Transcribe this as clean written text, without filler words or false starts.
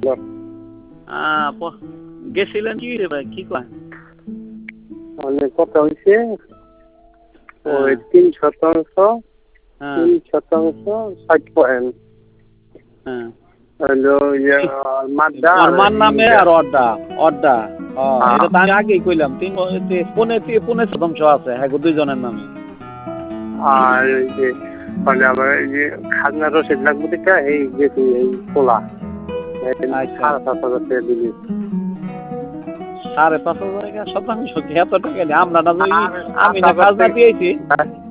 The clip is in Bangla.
গেছিলেন কি রে ভাই, কি কয়? অনেক কথা হয়েছে, ওই 3% 60%। হলো মাদ্দা ওর নামে আর অড্ডা এটা তো আমি আগেই কইলাম, 3.5% আছে হ্যাঁ দুইজনের নামে। আর ওই যে মানে আমার এই যে খাজনা রসিদ লাগবে দেখা এই যে এই তোলা 5,500 দিলি। 5,500 টাকা শতাংশ, এত টাকা নেই আমরা না, আমি না খাজনা দিয়েছি।